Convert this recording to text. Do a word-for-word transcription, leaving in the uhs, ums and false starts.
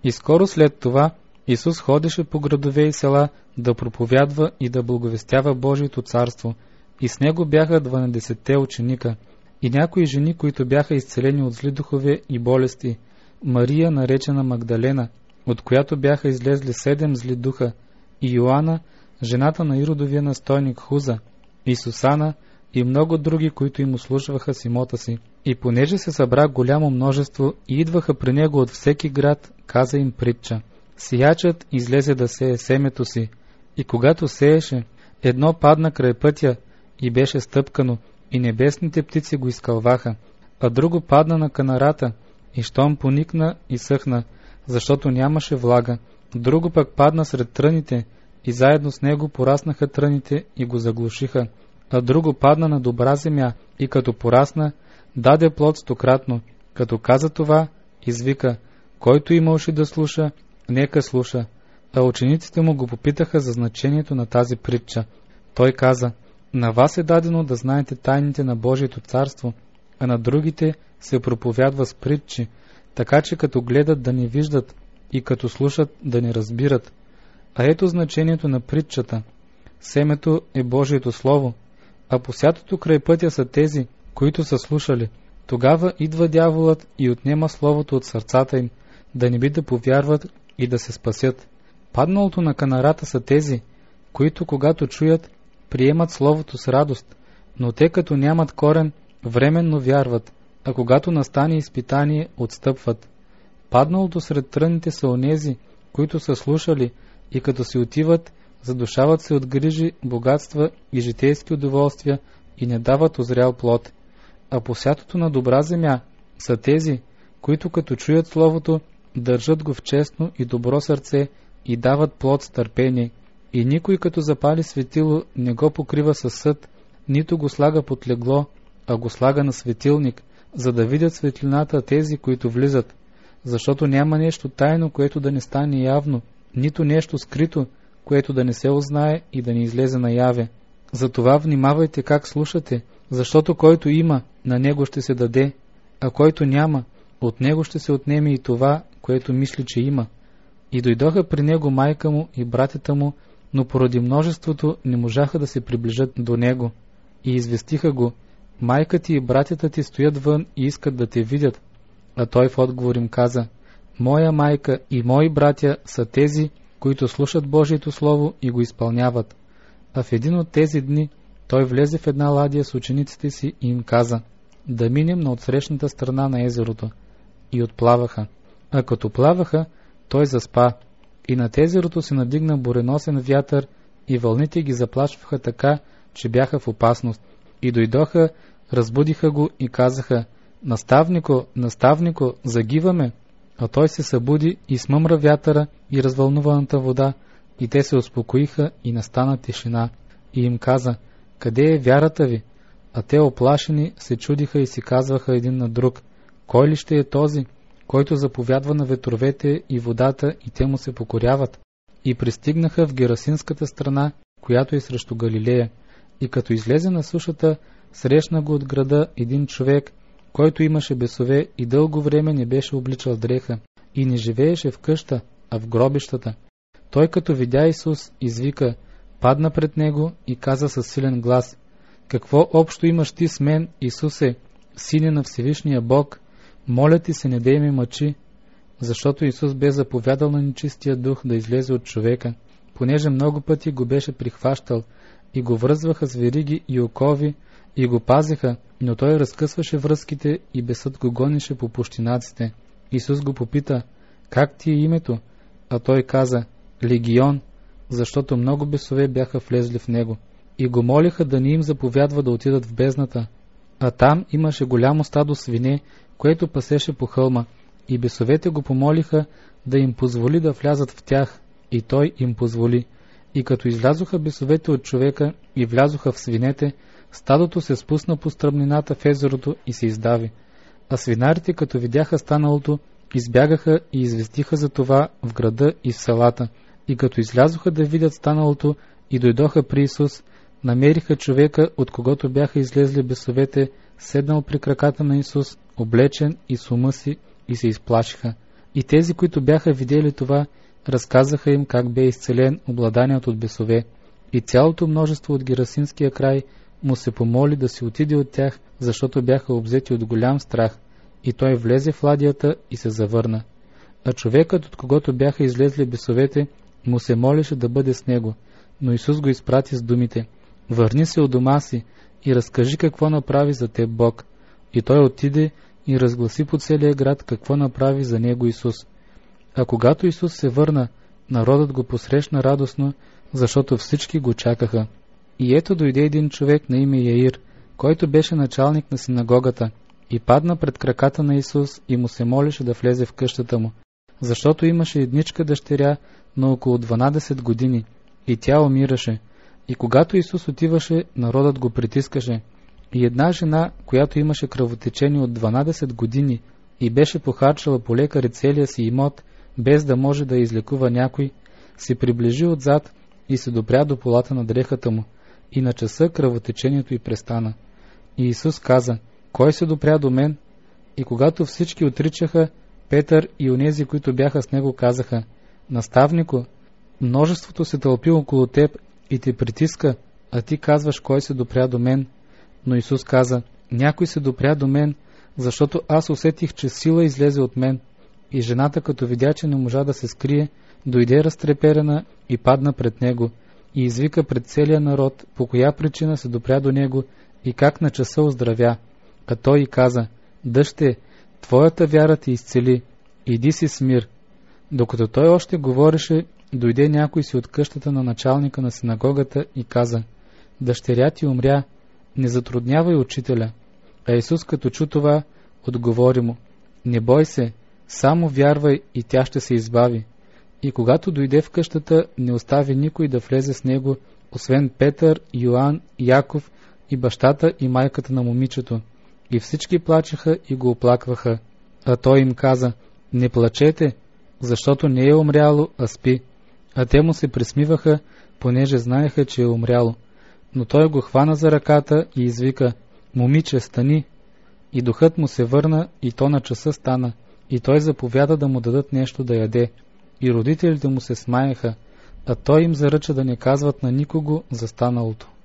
И скоро след това Исус ходеше по градове и села да проповядва и да благовестява Божието царство. И с него бяха дванадесетте ученика и някои жени, които бяха изцелени от зли духове и болести. Мария, наречена Магдалена, от която бяха излезли седем зли духа, и Йоанна, жената на Иродовия настойник Хуза, и Сусана, и много други, които им услужваха с имота си. И понеже се събра голямо множество и идваха при него от всеки град, каза им притча. Сеячът излезе да сее семето си, и когато сееше, едно падна край пътя и беше стъпкано, и небесните птици го изкълваха, а друго падна на канарата, и щом поникна и съхна, защото нямаше влага. Друго пък падна сред тръните, и заедно с него пораснаха тръните и го заглушиха. А друго падна на добра земя, и като порасна, даде плод стократно. Като каза това, извика: който има уши да слуша, нека слуша. А учениците му го попитаха за значението на тази притча. Той каза: на вас е дадено да знаете тайните на Божието царство, а на другите се проповядва с притчи, така че като гледат да не виждат и като слушат да не разбират. А ето значението на притчата. Семето е Божието слово, а посятото край пътя са тези, които са слушали. Тогава идва дяволът и отнема словото от сърцата им, да не би да повярват и да се спасят. Падналото на канарата са тези, които когато чуят, приемат словото с радост, но те като нямат корен, временно вярват, а когато настане изпитание, отстъпват. Падналото сред тръните са онези, които са слушали и като си отиват, задушават се от грижи, богатства и житейски удоволствия и не дават озрял плод. А посятото на добра земя са тези, които като чуят словото, държат го в честно и добро сърце и дават плод с търпение. И никой като запали светило не го покрива със съд, нито го слага под легло, а го слага на светилник, за да видят светлината тези, които влизат. Защото няма нещо тайно, което да не стане явно, нито нещо скрито, което да не се узнае и да не излезе наяве. Затова внимавайте как слушате, защото който има, на него ще се даде, а който няма, от него ще се отнеме и това, което мисли, че има. И дойдоха при него майка му и братята му, но поради множеството не можаха да се приближат до него. И известиха го: майка ти и братята ти стоят вън и искат да те видят. А той в отговор им каза: моя майка и мои братя са тези, които слушат Божието слово и го изпълняват. А в един от тези дни той влезе в една ладия с учениците си и им каза: да минем на отсрещната страна на езерото. И отплаваха. А като плаваха, той заспа. И над езерото се надигна буреносен вятър и вълните ги заплашваха така, че бяха в опасност. И дойдоха, разбудиха го и казаха: наставнико, наставнико, загиваме. А той се събуди и смъмра вятъра и развълнуваната вода, и те се успокоиха и настана тишина. И им каза: къде е вярата ви? А те оплашени се чудиха и си казваха един на друг: кой ли ще е този, който заповядва на ветровете и водата и те му се покоряват? И пристигнаха в Герасинската страна, която е срещу Галилея. И като излезе на сушата, срещна го от града един човек, който имаше бесове и дълго време не беше обличал дреха и не живееше в къща, а в гробищата. Той като видя Исус, извика, падна пред него и каза със силен глас: какво общо имаш ти с мен, Исусе, сине на Всевишния Бог? Моля ти се, не дей ме мъчи. Защото Исус бе заповядал на нечистия дух да излезе от човека, понеже много пъти го беше прихващал и го връзваха с вериги и окови и го пазиха, но той разкъсваше връзките и бесът го гонеше по пущинаците. Исус го попита: как ти е името? А той каза: Легион, защото много бесове бяха влезли в него. И го молиха да не им заповядва да отидат в бездната. А там имаше голямо стадо свине, което пасеше по хълма, и бесовете го помолиха да им позволи да влязат в тях, и той им позволи. И като излязоха бесовете от човека и влязоха в свинете, стадото се спусна по стръмнината в езерото и се издави. А свинарите, като видяха станалото, избягаха и известиха за това в града и в селата. И като излязоха да видят станалото и дойдоха при Исус, намериха човека, от когото бяха излезли бесовете, седнал при краката на Исус, облечен и с ума си, и се изплашиха. И тези, които бяха видели това, разказаха им как бе изцелен обладаният от бесове. И цялото множество от Герасинския край му се помоли да си отиде от тях, защото бяха обзети от голям страх. И той влезе в ладията и се завърна. А човекът, от когото бяха излезли бесовете, му се молеше да бъде с него. Но Исус го изпрати с думите: върни се у дома си и разкажи какво направи за теб Бог. И той отиде и разгласи по целия град какво направи за него Исус. А когато Исус се върна, народът го посрещна радостно, защото всички го чакаха. И ето дойде един човек на име Яир, който беше началник на синагогата, и падна пред краката на Исус и му се молеше да влезе в къщата му, защото имаше едничка дъщеря на около дванадесет години, и тя умираше. И когато Исус отиваше, народът го притискаше. И една жена, която имаше кръвотечение от дванадесет години и беше похарчала по лекари целия си имот, без да може да излекува някой, се приближи отзад и се допря до полата на дрехата му, и на часа кръвотечението й престана. И Исус каза: кой се допря до мен? И когато всички отричаха, Петър и онези, които бяха с него, казаха: наставнико, множеството се тълпи около теб и те притиска, а ти казваш: кой се допря до мен? Но Исус каза: някой се допря до мен, защото аз усетих, че сила излезе от мен. И жената, като видя, че не можа да се скрие, дойде разтреперена и падна пред него, и извика пред целия народ по коя причина се допря до него и как на часа оздравя. А той й каза: дъще, твоята вяра ти изцели, иди си с мир. Докато той още говореше, дойде някой си от къщата на началника на синагогата и каза: дъщеря ти умря, не затруднявай учителя. А Исус, като чу това, отговори му: не бой се, само вярвай и тя ще се избави. И когато дойде в къщата, не остави никой да влезе с него, освен Петър, Йоан, Яков и бащата и майката на момичето. И всички плачеха и го оплакваха. А той им каза: не плачете, защото не е умряло, а спи. А те му се присмиваха, понеже знаеха, че е умряло. Но той го хвана за ръката и извика: момиче, стани! И духът му се върна, и то на часа стана, и той заповяда да му дадат нещо да яде. И родителите му се смаяха, а той им заръча да не казват на никого за станалото.